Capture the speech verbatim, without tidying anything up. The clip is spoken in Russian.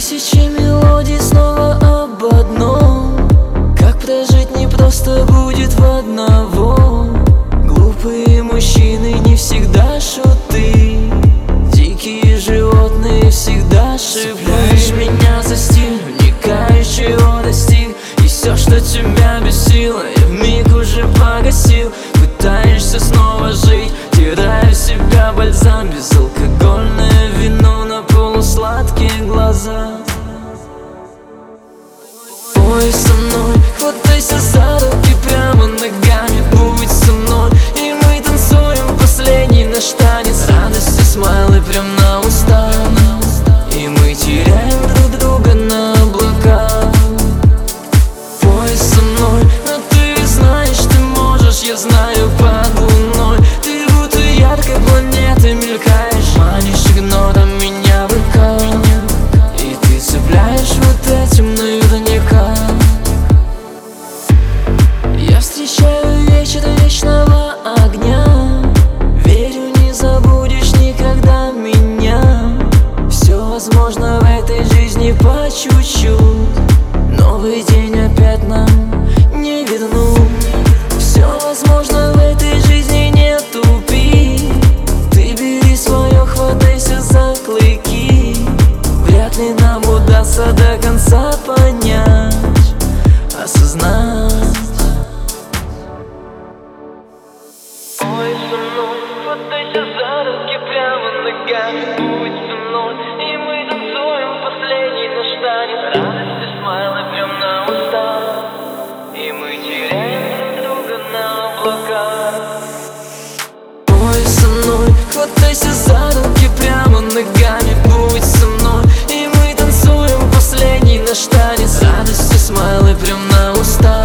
Тысячи мелодий снова об одном. Как прожить непросто будет в одного. Глупые мужчины не всегда шуты. Дикие животные всегда ошибаешь. Меня за стиль, вникаешь, чего достиг. И все, что тебя бесило, я вмиг уже погасил. Пытаешься снова жить, теряю в себя бальзам. Безалкогольное вино на полусладкие глаза. Пой со мной, хватайся за руки прямо ногами. Будь со мной, и мы танцуем последний наш танец. Радость и смайлы прям на устах, и мы теряем друг друга на облаках. Пой со мной, но ты знаешь, ты можешь, я знаю, под луной. Ты будто яркой планетой мелькаешь, манишь игнором меня в руках. И ты цепляешь вот этим наверняка. Я встречаю вечер вечного огня. Верю, не забудешь никогда меня. Все возможно в этой жизни по чуть-чуть. Новый день опять нам не вернуть. Все возможно в этой жизни, не тупи. Ты бери свое, хватайся за клыки. Вряд ли нам удастся до конца понять, осознать. Ой, со мной, хватайся за руки прямо ногами. Будь со мной, и мы танцуем последний наш танец. Радость и смайлы прям на устах, и мы теряем друг друга на облаках. Ой, со мной, хватайся за руки прямо ногами. Будь со мной, и мы танцуем последний наш танец. Радость и смайлы прям на устах.